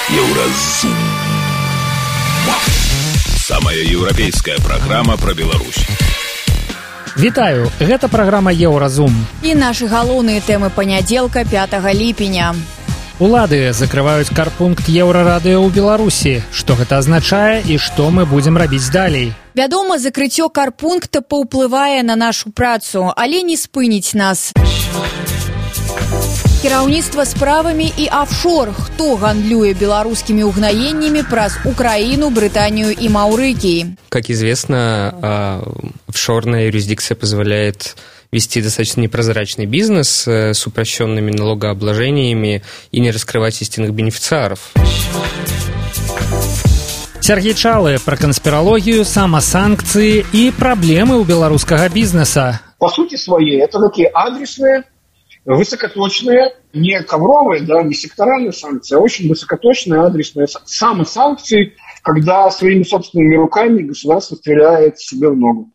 Еўразум. Самая еўрапейская праграма пра Беларусь. Вітаю, гэта праграма Еўразум. І нашы галоўныя тэмы панядзелка 5 ліпеня. Улады закрываюць карпункт Еўрарадыё ў Беларусі. Што гэта азначае і што мы будзем рабіць далей? Вядома, закрыццё карпункта паўплывае на нашу працу, але не спыніць нас. Кіраўніцтва справамі і офшор. Хто гандлюе беларускімі угнаеннями праз Украину, Британию и Маўрыкій? Как известно, офшорная юрисдикция позволяет вести достаточно непрозрачный бизнес с упрощенными налогообложениями и не раскрывать истинных бенефициаров. Сергей Чалы про конспирологию, самосанкции и проблемы у белорусского бизнеса. По сути своей, это такие адресные, высокоточные, не ковровые, да, не секторальные санкции, а очень высокоточные адресные самосанкции, когда своими собственными руками государство стреляет себе в ногу.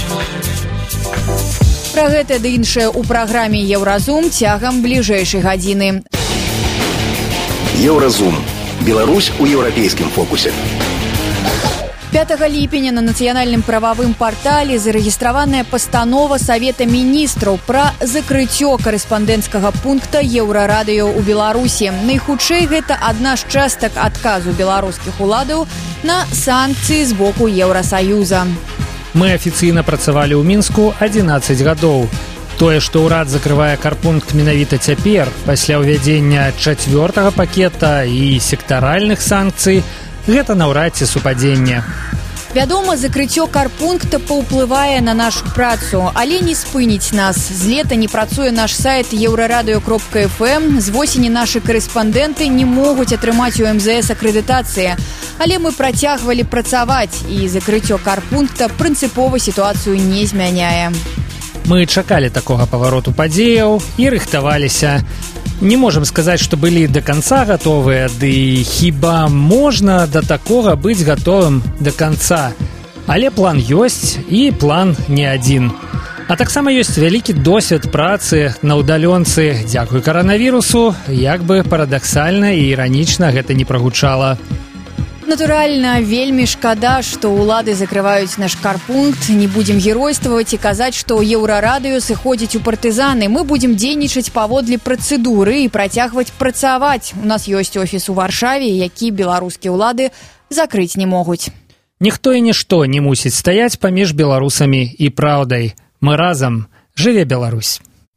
Пра гэта ды іншае ў праграме Еўразум цягам бліжэйшай гадзіны. Еўразум. Беларусь у еўрапейскім фокусе. 5 ліпеня на нацыянальным прававым партале зарэгістраваная пастанова Савета міністраў пра закрыццё карэспандэнцкага пункта Еўрарадыё ў Беларусі. Найхутчэй гэта адна з частак адказу беларускіх уладаў на санкцыі з боку Еўрасаюза. Мы афіцыйна працавалі ў Мінску 11 гадоў. Тое, што ўрад закрывае карпункт менавіта цяпер, пасля ўвядзення 4-го пакета і сектаральных санкцый, гэта наўрад ці супадзенне. Вядома, закрыццё карпункта паўплывае на нашу працу, але не спыніць нас. З лета не працуе наш сайт еўрарадыё.фм, з восені нашы карэспандэнты не могуць атрымаць у МЗС акрэдытацыі. Але мы працягвалі працаваць, і закрыццё карпункта прынцыпова сітуацыю не змяняе. Мы чакалі такога павароту падзеяў і рыхтаваліся. Не можам сказаць, што былі да канца гатовыя, ды хіба можна да такога быць гатовым да канца. Але план ёсць, і план не адзін. А таксама ёсць вялікі досвед працы на ўдалёнцы. Дзякуй каранавірусу, як бы парадаксальна і іранічна гэта не прагучала. Натуральна, вельмі шкада, што ўлады закрываюць наш карпункт. Не будзем геройстваваць і казаць, што Еўрарадыё сыходзіць у партызаны. Мы будзем дзейнічаць паводле працэдуры і працягваць працаваць. У нас ёсць офіс у Варшаве, які беларускія ўлады закрыць не могуць. Ніхто і нішто не мусіць стаяць паміж беларусамі і праўдай. Мы разам. Жыве Беларусь!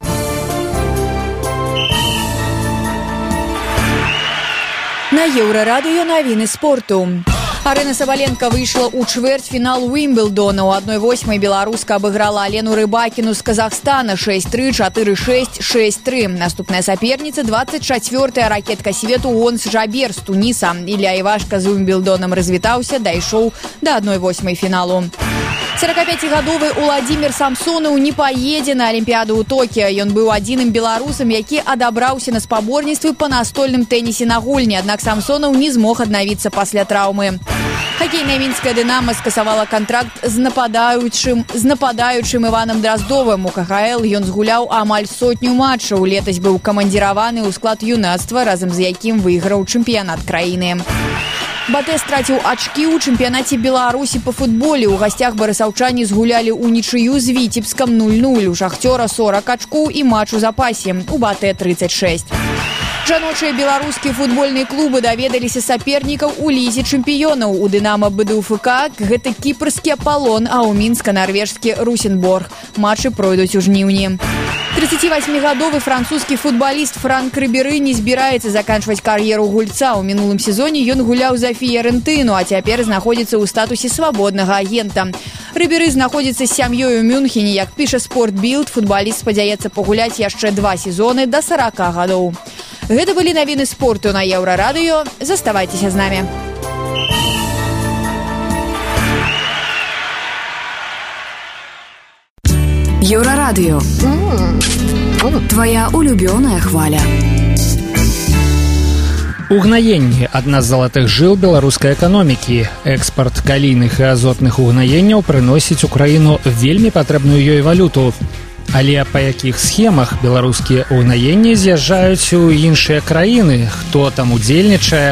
На Еўрарадыё навіны спорту. Арына Сабаленка выйшла ў чвэрцьфінал Уімблдона. У 1/8 беларуска абыграла Алену Рыбакіну з Казахстана 6-3, 4-6, 6-3. Наступная саперніца 24-я ракетка свету Онс Жабер з Туніса. Ілля Івашка з Уімблдонам развітаўся, дайшоў да 1/8 фіналу. 45-гадовы Уладзімір Самсонаў не паедзе на Алімпіяду ў Токіа. Ён быў адзіным беларусам, які адабраўся на спаборніцтвы па настольным тэнісе на гульні, аднак Самсонаў не змог аднавіцца пасля траўмы. Хакейная мінская «Дынама» скасавала кантракт з нападаючым Іванам Драздовым. У КХЛ ён згуляў амаль 100 матчаў. Летась быў камандзіраваны ў склад юнацтва, разам з якім выйграў чэмпіянат краіны. Батэ страціў ачкі ў чэмпіянаце Беларусі па футболе. У гасцях барысаўчане згулялі ўнічыю з Віцебскам 0-0. У Шахцёра 40 ачкоў і матч у запасе. У Батэ 36. Жаночыя беларускія футбольныя клубы даведаліся сапернікаў у лізе чэмпіёнаў. У «Дынама» БДУФК гэта кіпрскі «Аполлон», а ў Мінска нарвежскі «Русенборг». Матчы пройдуць у жніўні. 38-гадовы французскі футбаліст Франк Рыберы не збіраецца заканчваць кар'еру гульца. У мінулым сезоне ён гуляў за Фіерэнтыну, а цяпер знаходзіцца ў статусе свабоднага агента. Рыберы знаходзіцца з сям'ёй у Мюнхене. Як піша «Спортбілд», футбаліст спадзяецца пагуляць яшчэ 2 сезоны да 40 гадоў. Гэта былі навіны спорту на Еўрарадыё. Заставайцеся з намі. Еўрарадыё. Твоя улюбёная хваля. Угнаенні – адна з залатых жыл беларускай эканомікі. Экспарт калійных і азотных угнаенняў прыносіць у краіну вельмі патрэбную ёй валюту. Але па якіх схемах беларускія ўгнаенні з'язджаюць у іншыя краіны, хто там удзельнічае,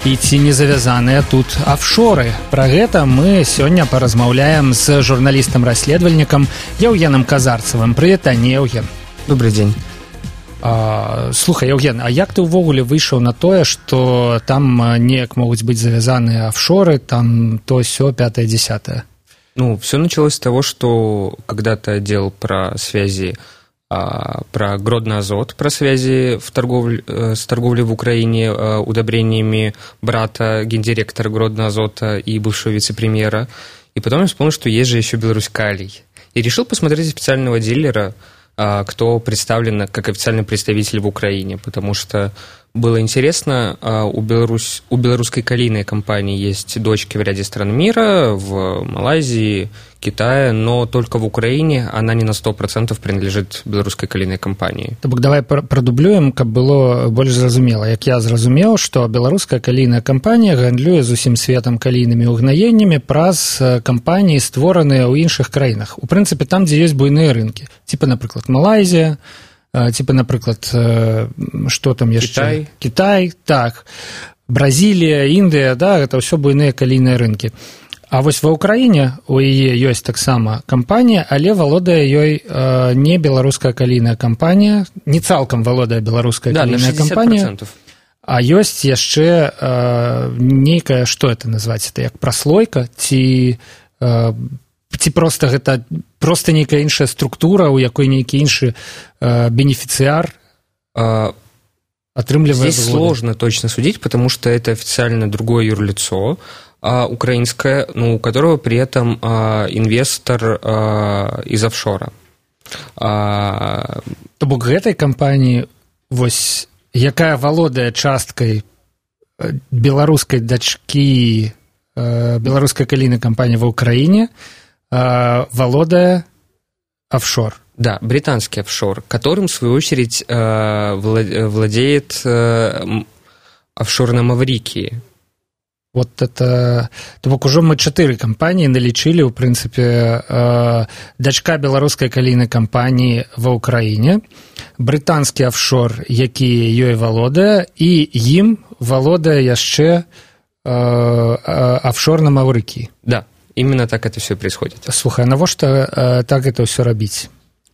і ці не завязаныя тут офшоры. Пра гэта мы сёння паразмаўляем з журналістам-расследавальнікам Яўгенам Казарцевым. Прывітанне, Яўген. Добрый день. Слухай, Яўген, а як ты ўвогуле выйшаў на тое, што там неяк могуць быць завязаныя офшоры, там то сё, 5-10? Ну, все началось с того, что когда-то отдел про связи, про Гродно Азот, про связи с торговлей в Украине удобрениями брата гендиректора Гродно Азота и бывшего вице-премьера. И потом я вспомнил, что есть же еще Беларусь Калий. И решил посмотреть специального дилера, кто представлен как официальный представитель в Украине, потому что было интересно, у белорусской калийной компании есть дочки в ряде стран мира, в Малайзии, Китае, но только в Украине она не на 100% принадлежит беларускай калійнай кампаніі. То бок давай прадублюем, каб было больш зразумела. Як я зразумеў, што беларуская калійная кампанія гандлюе з усім светам калійнымі ўгнаеннямі праз кампаніі, створаныя ў іншых краінах. У прынцыпе, там, дзе ёсць буйныя рынкі. Типа, напрыклад, Малайзія, типа, напрыклад, што там яшчэ? Кітай, так. Бразілія, Індыя, да, гэта ўсё буйныя калійныя рынкі. А вось ва ўкраіне у яе ёсць таксама кампанія, але валодае ёй не беларуская калійная кампанія, не цалкам валодае беларуская калійная кампанія, а ёсць яшчэ нейкая, што это назваць, это як праслойка, ці проста гэта проста нейкая іншая структура, у якой нейкі іншы бенефіцыяр атрымлівае. Здесь сложно точно судить, потому что это официально другое юрлицо, украинское, у которого при этом инвестор из офшора. То бок гэтай кампаніі, вось, якая валодае часткай беларускай дачкі беларускай калійнай кампаніі ва ўкраіне, валодае офшор. Да, британский офшор, которым, в свою очередь, владеет офшор на Маврикии. Вот это... То бок ужо мы 4 кампаніі налічылі, у прынцыпе, дачка беларускай калійнай кампаніі ва ўкраіне, брытанскі офшор, які ёй валодае, і ім валодае яшчэ офшор на Маврикii. Да, именно так это все происходит. Слухай, а навошта так это все робіць?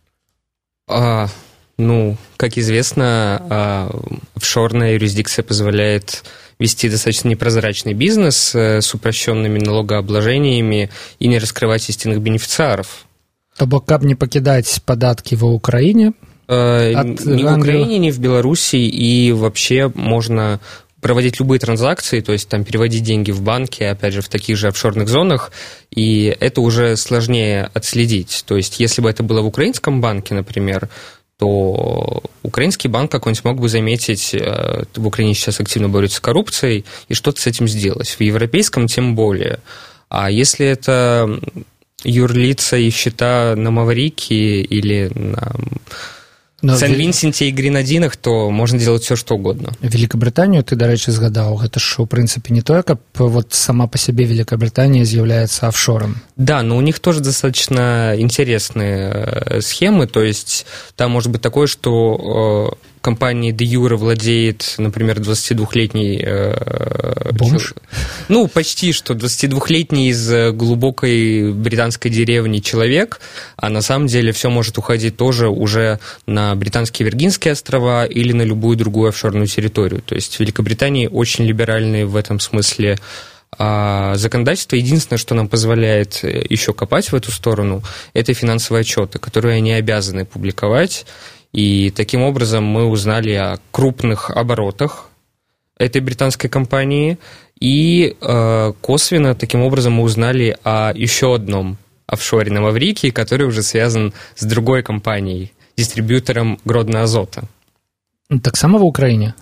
Как известно, офшорная юрисдикция позволяет вести достаточно непрозрачный бизнес с упрощенными налогообложениями и не раскрывать истинных бенефициаров. То бок, каб не покидать податки в Украине? Ни в Украине, ни в Беларуси, и вообще можно проводить любые транзакции, то есть там переводить деньги в банки, опять же, в таких же офшорных зонах, и это уже сложнее отследить. То есть если бы это было в украинском банке, например, то украинский банк какой-нибудь мог бы заметить, в Украине сейчас активно борются с коррупцией, и что-то с этим сделать. В европейском тем более. А если это юрлица и счета на Маврикии или на Сен-Вінсенті і Гренадинах, то можно делать все, что угодно. Великобританию ты, до речі, згадал. Это ж, в принципе, не только вот сама по себе Великобритания является офшором. Да, но у них тоже достаточно интересные схемы. То есть там может быть такое, что компания де юре владеет, например, 22-летний... Бомж? Почти что 22-летний из глубокой британской деревни человек, а на самом деле все может уходить тоже уже на Британские Виргинские острова или на любую другую офшорную территорию. То есть в Великобритании очень либеральные в этом смысле законодательство. Единственное, что нам позволяет еще копать в эту сторону, это финансовые отчеты, которые они обязаны публиковать. И таким образом мы узнали о крупных оборотах этой британской компании, и косвенно таким образом мы узнали о еще одном офшоре на Маврикии, который уже связан с другой компанией, дистрибьютором Гродно Азота. Так само в Украине?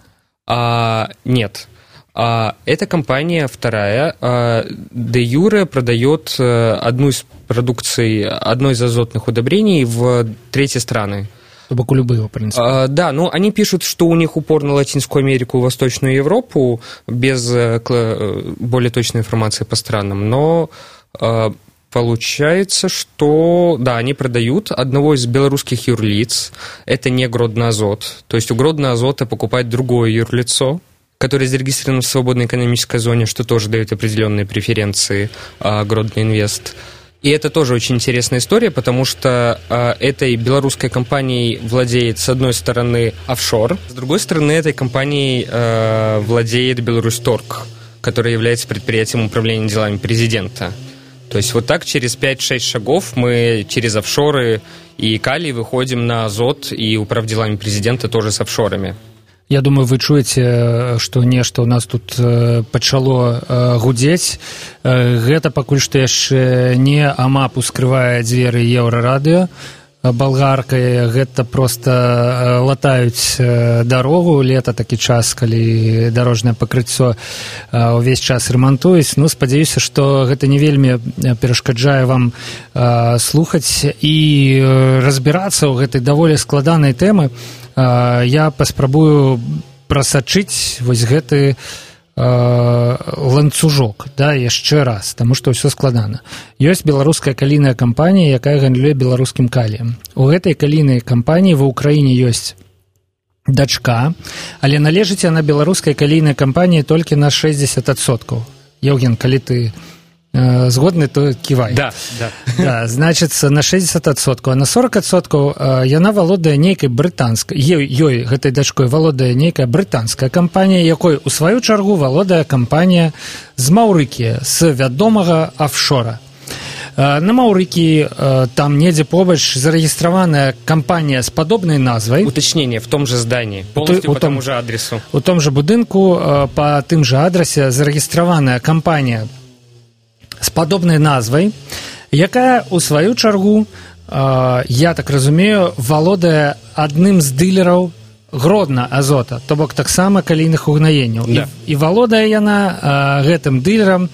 Нет. Эта компания вторая, де юре продает одну из продукций, одно из азотных удобрений в третьи страны. Только любые, в принципе. Да, но они пишут, что у них упор на Латинскую Америку, Восточную Европу, без более точной информации по странам, но получается, что, да, они продают одного из белорусских юрлиц, это не Гродно Азот, то есть у Гродно Азота покупает другое юрлицо, который зарегистрирован в свободной экономической зоне, что тоже дает определенные преференции Гродно Инвест. И это тоже очень интересная история, потому что этой белорусской компанией владеет, с одной стороны, офшор, с другой стороны, этой компанией владеет Беларусьторг, который является предприятием управления делами президента. То есть вот так через 5-6 шагов мы через офшоры и калий выходим на Азот и управделами президента тоже с офшорами. Я думаю, вы чуеце, што нешта ў нас тут пачало гудзець. Гэта пакуль што яшчэ не АМАП ускрывае дзверы Еўрарадыё балгаркай. Гэта проста латаюць дарогу. Лета такі час, калі дарожнае пакрыццё ўвесь час рамантуюць. Ну, спадзяюся, што гэта не вельмі перашкаджае вам слухаць і разбірацца ў гэтай даволі складанай тэмы. Я паспрабую прасачыць вось гэты ланцужок, да, яшчэ раз, таму што ўсё складана. Ёсць беларуская калійная кампанія, якая гандлюе беларускім каліем. У гэтай калійнай кампаніі ва ўкраіне ёсць дачка, але належыць яна беларускай калійнай кампаніі толькі на 60%. Еўген, калі ты згодны, то ківай. Да. Значыцца, на 60%, а на 40% яна валодае нейкай брытанскай, ёй, гэтай дачкой, валодае нейкая брытанская кампанія, якой, у сваю чаргу, валодае кампанія з Маўрыкіі, з вядомага офшора. На Маўрыкіі там недзе побач зарэгістраваная кампанія з падобнай назвай. Уточнение, в том же здании, полностью по тому же адресу. У том же будынку, по тым же адрасе зарэгістраваная кампанія з падобнай назвай, якая у сваю чаргу, я так разумею, валодае адным з дылераў Гродно Азота, то бок таксама калійных угнаенняў. Да. І валодае яна гэтым дылерам.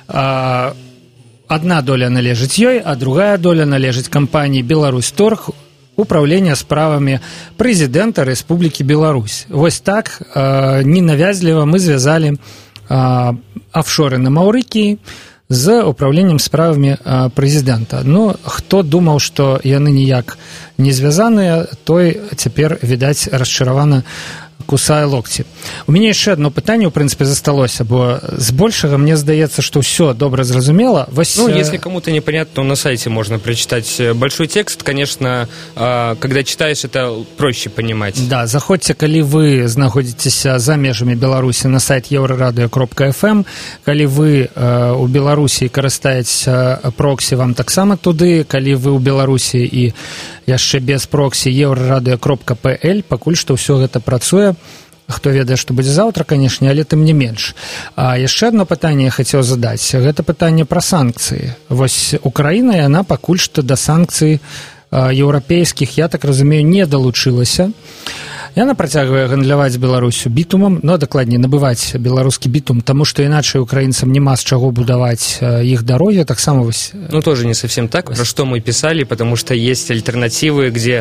Адна доля належыць ёй, а другая доля належыць кампаніі Беларусьторг, управлення справамі прэзідэнта Рэспублікі Беларусь. Вось так ненавязліва мы звязалі офшоры на Маўрыкіі з управленнем справамі прэзідэнта. Ну, хто думаў, што яны ніяк не звязаныя, той цяпер, відаць, расчаравана кусае локці. У мяне яшчэ одно пытанне, ў прынцыпе, засталося, бо збольшага мне здаецца, што ўсё добра зразумела. Ну, если кому-то непонятно, то на сайте можно прочитать большой текст. Конечно, когда читаешь, это проще понимать. Да, заходзьце, калі вы знаходзіцеся за межамі Беларусі, на сайт euradio.fm. Калі вы у Беларусі карыстаецеся проксі, вам таксама туды. Калі вы ў Беларусі і яшчэ без проксі, euradio.pl. Пакуль што ўсё гэта працуе. Хто ведае, што будзе заўтра, канешне, але тым не менш. А яшчэ одно пытанне я хацеў задаць. Гэта пытанне пра санкцыі. Вось Украіна, яна пакуль што да санкцый еўрапейскіх, я так разумею, не далучылася. Яна працягвае гандляваць Беларусю бітумам, но дакладней набываць беларускі бітум, таму што іначай украінцам няма з чаго будаваць іх дарогі, таксама вось... Ну, тоже не совсем так, про что мы писали, потому что есть альтернативы, где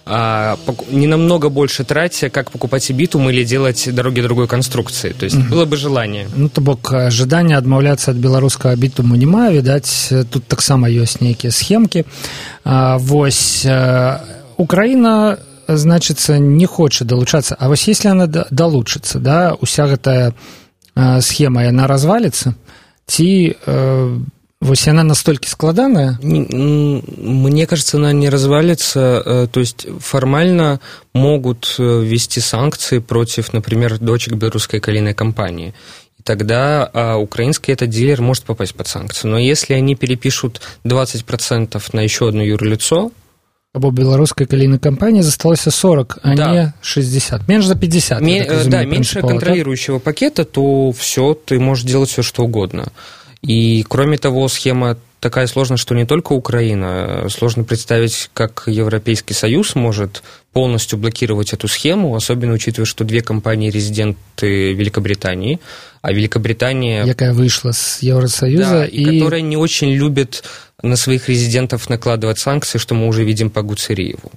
не намного больше тратя, как покупать битум или делать дороги другой конструкции. То есть было бы желание. Ну, то бок, жаданне адмаўляцца ад беларускага бітуму няма, відаць, тут таксама ёсць нейкія схемкі. Вось, Украіна, значыцца, не хоча далучацца. А вось если она далучыцца, да, уся гэтая схема, яна развалится, ці вось яна настолькі складаная? Мне кажется, она не развалится. То есть формально могут ввести санкции против, например, дочек белорусской калийной компании. И тогда украинский этот дилер может попасть под санкции. Но если они перепишут 20% на еще одно юрлицо, або беларускай калійнай кампаніі засталося 40, а да. не 60. Меньше за 50. Да, меньше контролирующего пакета, то все, ты можешь делать все, что угодно. И, кроме того, схема такая сложная, что не только Украина. Сложно представить, как Европейский Союз может полностью блокировать эту схему, особенно учитывая, что две компании-резиденты Великобритании, а Великобритания... Якая вышла с Евросоюза. Да, и которая не очень любит на своих резидентов накладывать санкции, что мы уже видим по Гуцериеву.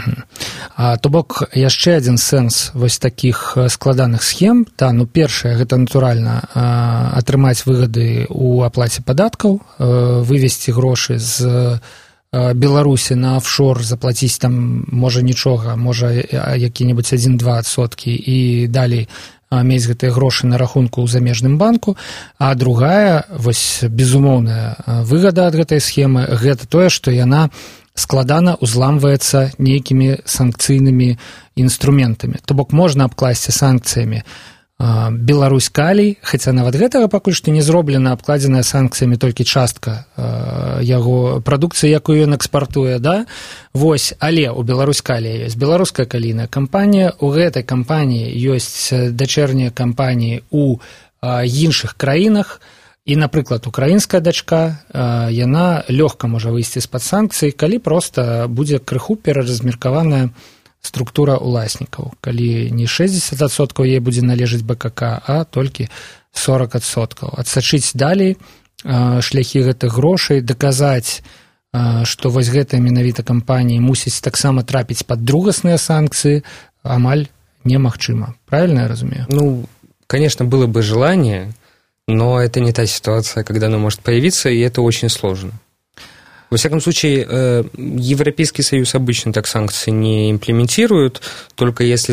То бок, яшчэ адзін сэнс вось такіх складаных схем. Да, ну, першае, гэта натуральна атрымаць выгады ў аплаце падаткаў, вывесці грошы з Беларусі на офшор, заплаціць там, можа, нічога, можа, які-небудзь 1-2% і далей мець гэтыя грошы на рахунку ў замежным банку, а другая, вось безумоўная выгада ад гэтай схемы, гэта тое, што яна складана узламваецца нейкімі санкцыйнымі інструментамі. То бок можна абкласці санкцыямі Беларусь калій, хаця нават гэтага пакуль што не зроблена, абкладзеная санкцыямі толькі частка яго прадукцыі, якую ён экспартуе, да? Вось, але у Беларусь калія ёсць беларуская калійная кампанія, у гэтай кампаніі ёсць дачэрнія кампаніі у іншых краінах, і, напрыклад, украінская дачка, яна лёгка можа выйсці з-пад санкцый, калі проста будзе крыху пераразмеркаваная структура уласнікаў, калі не 60% ей будзе належаць БКК, а толькі 40%. Адсачыць далей шляхі гэтых грошай, даказаць, што вось гэтыя менавіта кампаніі мусіць таксама трапіць пад другасныя санкцыі, амаль немагчыма. Правильно я разумею? Ну, конечно, было бы желание, но это не та ситуация, когда оно может появиться, и это очень сложно. Во всяком случае, Европейский Союз обычно так санкции не имплементирует, только если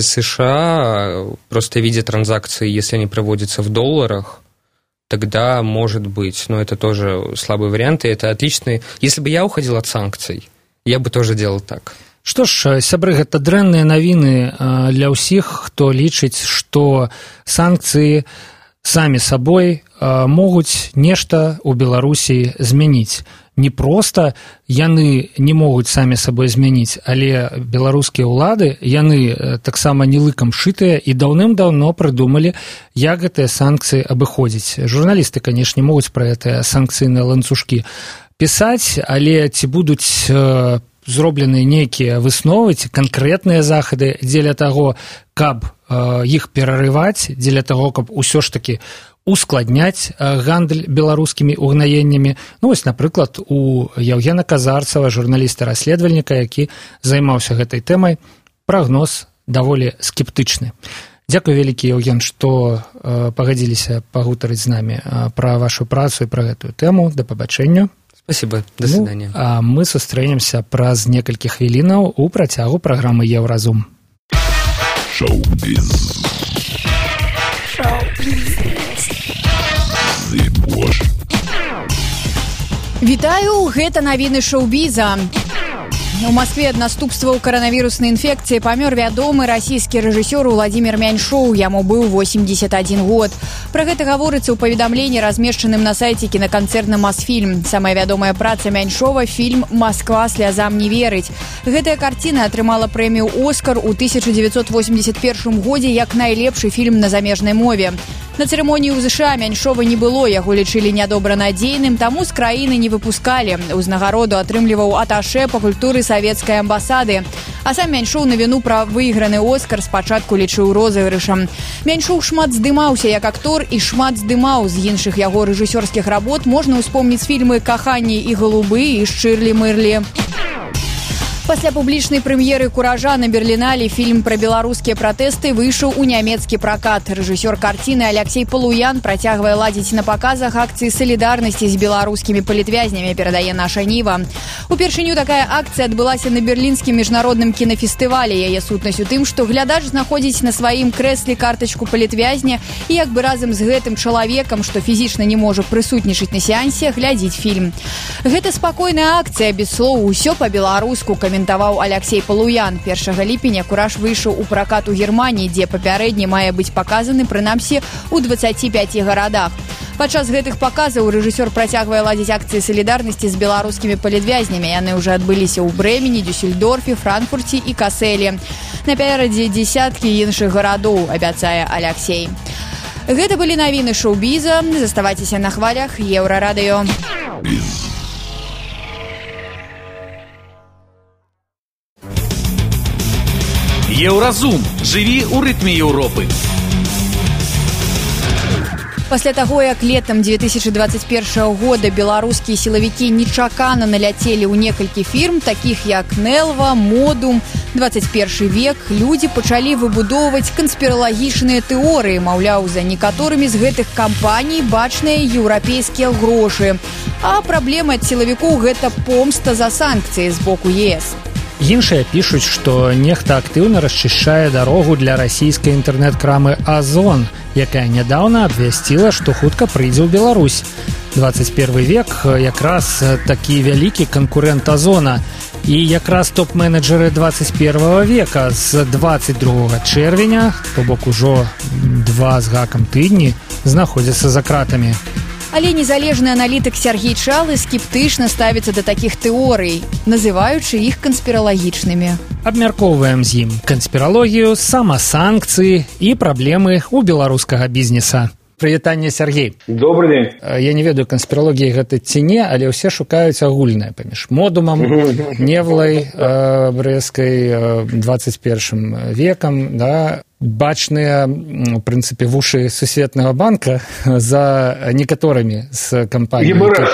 США просто видят транзакции, если они проводятся в долларах, тогда может быть, но это тоже слабый вариант, и это отличный. Если бы я уходил от санкций, я бы тоже делал так. Што ж, сябры, гэта дрэнныя навіны для ўсіх, хто лічыць, што санкцыі самі сабой могуць нешта ў Беларусі змяніць. Не проста яны не могуць самі сабой змяніць, але беларускія ўлады, яны таксама не лыкам шытыя і даўным-даўно прыдумалі, як гэтыя санкцыі абыходзіць. Журналісты, канешне, могуць пра гэтыя санкцыйныя ланцужкі пісаць, але ці будуць зроблены нейкія высновы, ці канкрэтныя захады дзеля таго, каб іх перарываць, дзеля таго, каб усё ж такі ускладняць гандаль беларускімі угнаеннямі. Ну, вось, напрыклад, у Яўгена Казарцева, журналіста-расследавальніка, які займаўся гэтай тэмай, прагноз даволі скептычны. Дзякуй вялікі, Яўген, што пагадзіліся пагутарыць з намі пра вашу працу і пра гэтую тэму. Да пабачэння. Спасибо, до свидания. А мы сустрэнемся праз некалькі хвілінаў у працягу праграмы Еўразум. Шоу-біз. Вітаю, гэта навіны шоу-біза. У Москве ад наступстваў каранавіруснай інфекцыі памёр вядомы расійскі рэжысёр Владзімір Мяньшоў, яму быў 81 год. Пра гэта гаворыцца ў паведамленні, размешчаным на сайце кінаканцэрна «Мосфільм». Самая вядомая праца Мяньшова – фільм «Москва слязам не верыць». Гэтая карціна атрымала прэмію «Оскар» у 1981 годзе як найлепшы фільм на замежнай мове. На цырымоніі ў ЗША Мяньшова не было, яго лічылі нядобранадзейным, таму з краіны не выпускалі. Узнагароду атрымліваў аташэ па культуры савецкай амбасады. А сам Мяньшоў на віну пра выйграны «Оскар» спачатку лічыў розыгрышам. Мяньшоў шмат здымаўся як актор і шмат здымаў. З іншых яго рэжысёрскіх работ можна ўспомніць фільмы «Каханне і голубы» і «Шчырлі-мырлі». Пасля публічнай прэм'еры «Куража» на Берлінале фільм пра беларускія пратэсты выйшаў у нямецкі пракат. Рэжысёр карціны Аляксей Палуян працягвае ладзіць на паказах акцыі салідарнасці з беларускімі палітвязнямі, перадае наша Ніва. Упершыню такая акцыя адбылася на берлінскім міжнародным кінафестывалі. Яе сутнасць у тым, што глядач знаходзіць на сваім крэсле картачку палітвязня і як бы разам з гэтым чалавекам, што фізічна не можа прысутнічаць на сеансе, глядзіць фільм. Гэта спакойная акцыя, без слоў, усё па-беларуску, каментаваў Аляксей Палуян. 1 ліпеня «Кураж» выйшаў у пракат у Германіі, дзе папярэдне мае быць паказаны прынамсі ў 25 гарадах. Падчас гэтых паказаў рэжысёр працягвае ладзіць акцыі салідарнасці з беларускімі палітвязнямі. Яны ўжо адбыліся ў Брэмені, Дюссельдорфе, Франкфурце і Каселі. Наперадзе дзесяткі іншых гарадоў, абяцае Аляксей. Гэта былі навіны шоу-біза. Заставайцеся на хвалях Еўрарадыё. Еўразум. Жыві ў рытме Еўропы. Пасля таго, як летам 2021 года беларускія сілавікі нечакана наляцелі ў некалькі фірм, такіх як Нелва, Модум, 21 век, людзі пачалі выбудоўваць канспіралагічныя тэорыі, маўляў, за некаторымі з гэтых кампаній бачныя еўрапейскія грошы. А праблема ад сілавікоў – гэта помста за санкцыі з боку ЕС. Іншыя пішуць, што нехта актыўна расчышчае дарогу для расійскай інтэрнэт-крамы «Озон», якая нядаўна абвясціла, што хутка прыйдзе ў Беларусь. 21 век якраз такі вялікі канкурэнт «Озона». І якраз топ-менеджеры 21 века з 22 чэрвеня, то бок ужо 2 з гакам тыдні, знаходзяцца за кратамі. Але незалежны аналітык Сергей Чалы скептычна ставіцца да такіх тэорый, называючы іх канспіралагічнымі. Абмяркоўваем з ім канспіралогію, самасанкцыі і праблемы ў беларускага бізнеса. Прывітанне, Сергей. Добрый день. Я не ведаю, канспіралогіі гэта ці не, але ўсе шукаюць агульнае паміж модумам, Невлай, брэскай, 21 векам, да, бачныя, у прынцыпе, вушы Сусветнага банка за некаторымі з кампаний.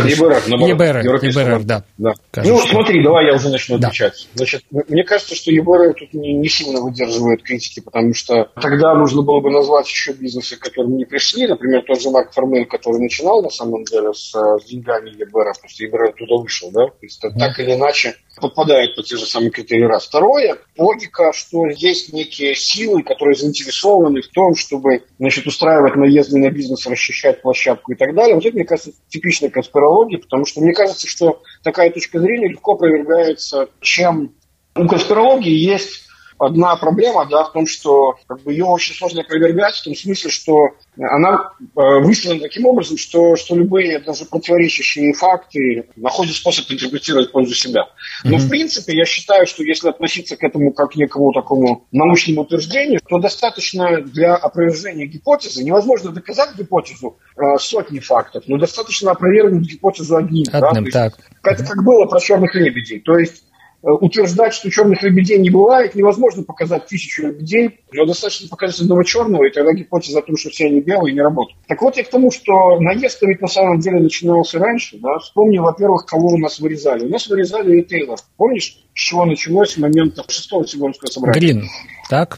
ЕБР, да. Ну, смотри, давай я уже начну отвечать. Значит, мне кажется, что ЕБР тут не сильно выдерживает критики, потому что тогда нужно было бы назвать еще бизнесы, к которым не пришли. Например, тот же Марк Формен, который начинал, на самом деле, с деньгами ЕБР, просто ЕБР оттуда вышел, да? То есть, так или иначе подпадает под те же самые критерии раз. Второе, логика, что есть некие силы, которые заинтересованы в том, чтобы, значит, устраивать наезды на бизнес, расчищать площадку и так далее. Вот это, мне кажется, типичная конспирология, потому что мне кажется, что такая точка зрения легко опровергается, чем у конспирологии есть одна проблема, да, в том, что как бы, ее очень сложно опровергать, в том смысле, что она выстроена таким образом, что любые даже противоречащие факты находят способ интерпретировать в пользу себя. Но в принципе я считаю, что если относиться к этому как к некому такому научному утверждению, то достаточно для опровержения гипотезы, невозможно доказать гипотезу сотни фактов, но достаточно опровергнуть гипотезу одним. Да? Так. Это как было про черных лебедей. То есть утверждать, что черных лебедей не бывает, невозможно показать 1000 лебедей, но достаточно показать одного черного, и тогда гипотеза о том, что все они белые, не работает. Так вот я к тому, что наезд ведь на самом деле начинался раньше. Да? Вспомни, во-первых, кого у нас вырезали. У нас вырезали ритейлер. Помнишь, с чего началось с момента 6-го Всемирного собрания? Грин, так?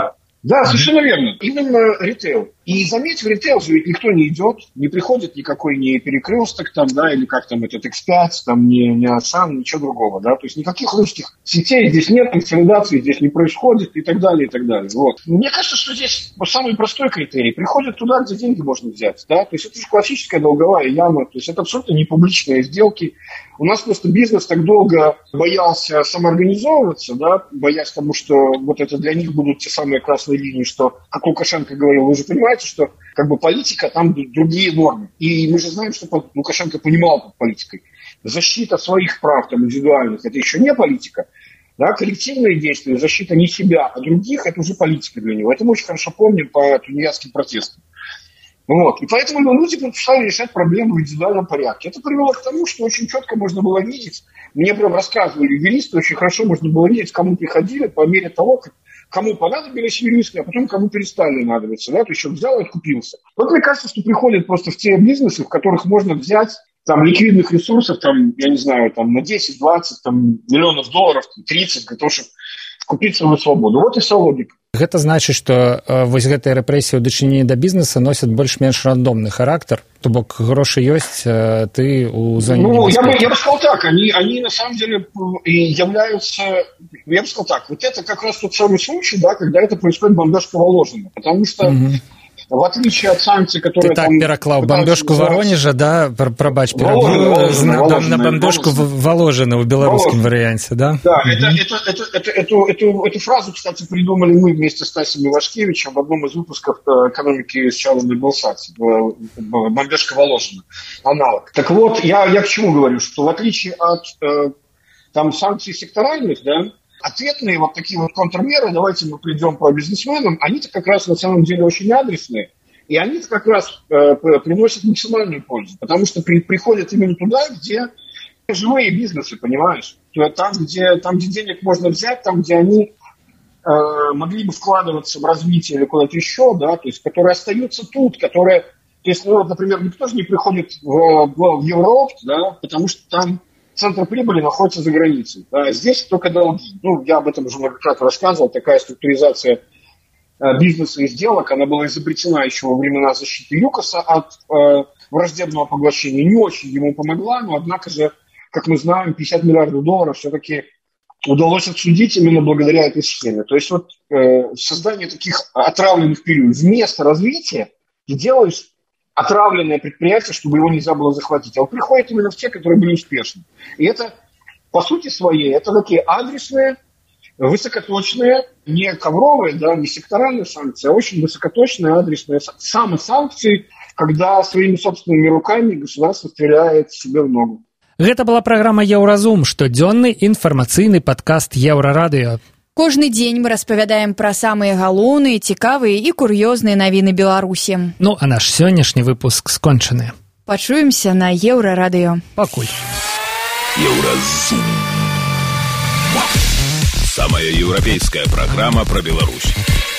Да, совершенно верно. Именно ритейл. И заметь, в ритейл же ведь никто не идет, не приходит никакой ни Перекресток там, да, или как там этот X5, там, ни Ашан, ничего другого, да. То есть никаких русских сетей здесь нет, консолидации здесь не происходит и так далее, и так далее. Вот. Мне кажется, что здесь самый простой критерий. Приходят туда, где деньги можно взять, да. То есть это же классическая долговая яма, то есть это абсолютно не публичные сделки. У нас просто бизнес так долго боялся самоорганизовываться, да, боясь тому, что вот это для них будут те самые красные линии, что, как Лукашенко говорил, вы же понимаете, что как бы политика, там другие нормы. И мы же знаем, что Лукашенко понимал под политикой. Защита своих прав там, индивидуальных – это еще не политика. Да? Коллективные действия, защита не себя, а других – это уже политика для него. Это мы очень хорошо помним по тунеядским протестам. Вот. И поэтому люди стали решать проблемы в индивидуальном порядке. Это привело к тому, что очень четко можно было видеть, мне прям рассказывали юристы, очень хорошо можно было видеть, кому приходили по мере того, кому понадобились юристы, а потом кому перестали надобиться. Да? То есть он взял и откупился. Вот мне кажется, что приходят просто в те бизнесы, в которых можно взять там ликвидных ресурсов, там, я не знаю, там, на 10, 20 там, миллионов долларов, 30, для того, чтобы купить свою свободу. Вот и вся логика. Гэта значыць, што вось гэтыя рэпрэсіі ў дачыненні да бізнеса носяць больш-менш рандомны характар, то бок грошы ёсць, ты у зоне небезпеки. Я бы сказал так, они на самом деле являются, я бы сказал так, вот это как раз тот самый случай, да, когда это происходит бомбежка Воложина, потому что в отличие от санкций, которые... Ты так пераклаў бомбежку Воронежа, да, прабач, на бомбежку Воложина в белорусском варианте, да? Да, эту фразу, кстати, придумали мы вместе с Стасем Ивашкевичем в одном из выпусков «Экономики с Чалом Белсати», бомбежка Воложина, аналог. Так вот, я к чему говорю, что в отличие от там санкций секторальных, да, ответные вот такие вот контрмеры, давайте мы придем по бизнесменам, они-то как раз на самом деле очень адресные, и они-то как раз приносят максимальную пользу, потому что приходят именно туда, где живые бизнесы, понимаешь? Там, где денег можно взять, там, где они могли бы вкладываться в развитие или куда-то еще, да, то есть которые остаются тут, которые, то есть, ну, вот, например, никто же не приходит в Евроопт, да, потому что там центр прибыли находится за границей. Да, здесь только долги. Ну, я об этом уже многократно рассказывал. Такая структуризация бизнеса и сделок, она была изобретена еще во времена защиты ЮКОСа от враждебного поглощения. Не очень ему помогла, но, однако же, как мы знаем, 50 миллиардов долларов все-таки удалось отсудить именно благодаря этой схеме. То есть вот создание таких отравленных периодов вместо развития ты делаешь отравленное предприятие, чтобы его нельзя было захватить. А вот приходят именно в те, которые были успешны. И это, по сути своей, это такие адресные, высокоточные, не ковровые, да, не секторальные санкции, а очень высокоточные адресные самосанкции, когда своими собственными руками государство стреляет себе в ногу. Гэта была праграма «Еўразум», штодзённы інфармацыйны падкаст Еўрарадыё. Кожны дзень мы распавядаем пра самыя галоўныя, цікавыя і кур'ёзныя навіны Беларусі. Ну, а наш сённяшні выпуск скончаны. Пачуемся на Еўрарадыё. Пакуль. Еўразум. Самая европейская программа про Беларусь.